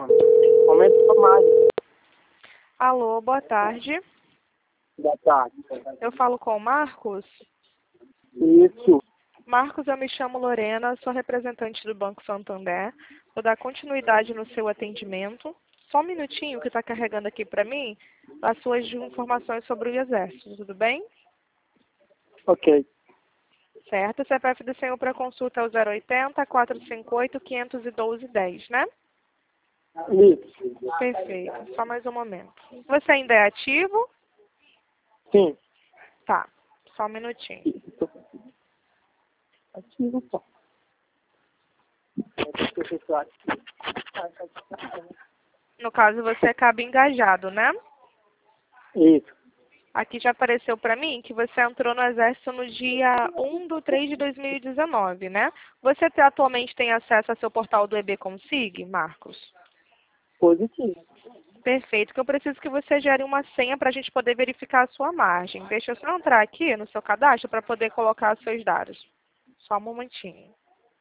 Aumenta mais. Alô, boa tarde. Boa tarde. Eu falo com o Marcos. Isso. Marcos, eu me chamo Lorena, sou representante do Banco Santander. Vou dar continuidade no seu atendimento. Só um minutinho que está carregando aqui para mim as suas informações sobre o Exército, tudo bem? Ok. Certo, o CPF do senhor para consulta é o 080 458 512 10, né? Isso. Perfeito, só mais um momento. Você ainda é ativo? Sim. Tá, só um minutinho. Isso. Ativo, pô. No caso, você acaba engajado, né? Isso. Aqui já apareceu para mim que você entrou no Exército no dia 1/3/2019, né? Você atualmente tem acesso ao seu portal do EB Consig, Marcos? Positivo. Perfeito, que eu preciso que você gere uma senha para a gente poder verificar a sua margem. Deixa eu só entrar aqui no seu cadastro para poder colocar os seus dados. Só um momentinho.